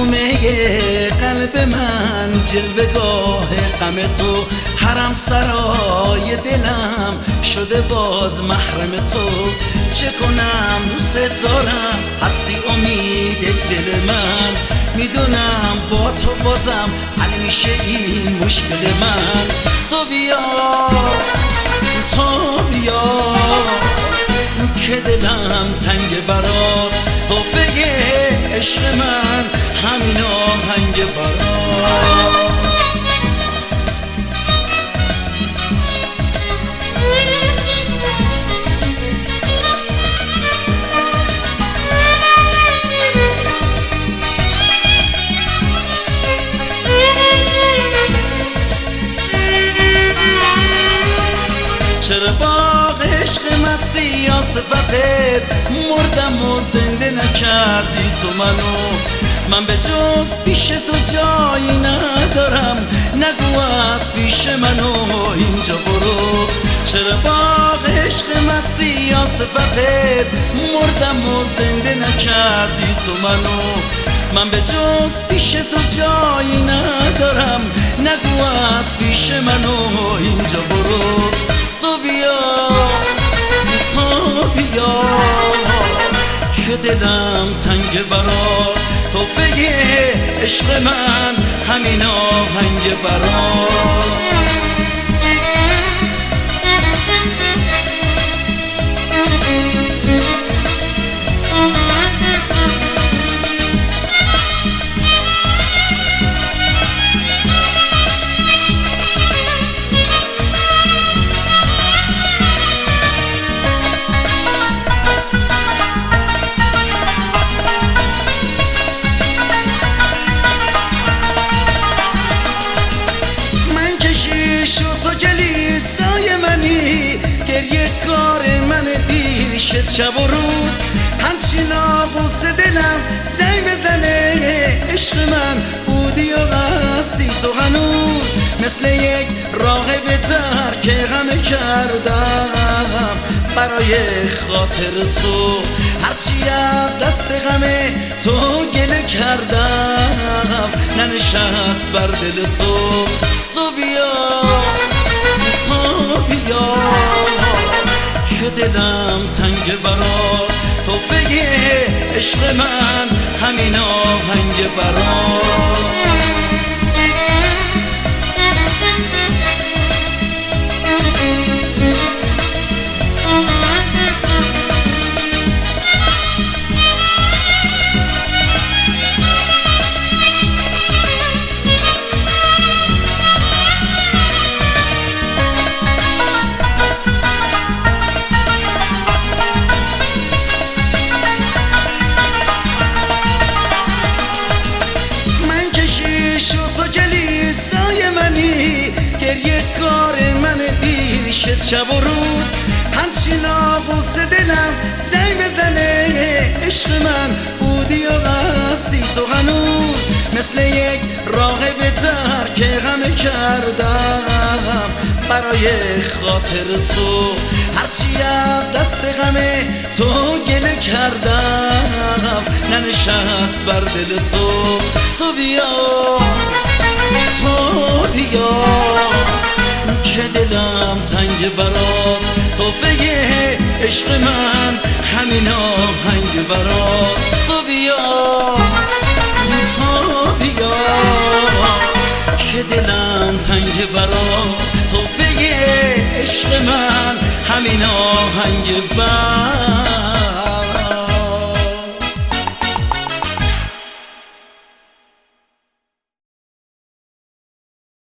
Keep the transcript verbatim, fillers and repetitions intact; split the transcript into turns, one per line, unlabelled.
معصومه قلب من، جلوه‌گاه غم تو، حرم سرای دلم شده باز محرم تو. چه کنم دوست دارم، هستی امید دل من، میدونم با تو بازم حل میشه این مشکل من. تو بیا تو بیا که دلم تنگ برات، توفه عشق من همین آهنگ برات. چرا باغ عشق من سیاه صفتت، مردم و زنده نکردی تو منو. من به جز پیش تو جایی ندارم، نگو از پیش منو اینجا برو. چرا باغ عشق من سیاه صفتت، مردم و زنده نکردی تو منو. من به جز پیش تو جایی ندارم، نگو از پیش منو اینجا برو. تو بیا تو بیا که دلم تنگ برات، توفه عشق من همین آهنگ برات. گریه کار من پیشت شب و روز، همچین آغوز دلم زنگ بزنه. عشق من بودی و هستی تو هنوز، مثل یک راهب تر که غم کردم برای خاطر تو. هرچی از دست غم تو گله کردم ننشست بر دل تو. تو بیا تو بیا که دلم تنگ برات، توفه عشق من همین آهنگ برات. گریه کار من پیشت شب و روز، همچین آغوز دلم زنگ بزنه. عشق من بودی و هستی تو هنوز، مثل یک راهب تر که غم کردم برای خاطر تو. هرچی از دست غم تو گله کردم ننشست بر دل تو. تو بیا تو بیا که دلم تنگ برات، توفه عشق من همین آهنگ برات. تو بیا تو بیا که دلم تنگ برات، توفه عشق من همین آهنگ برات.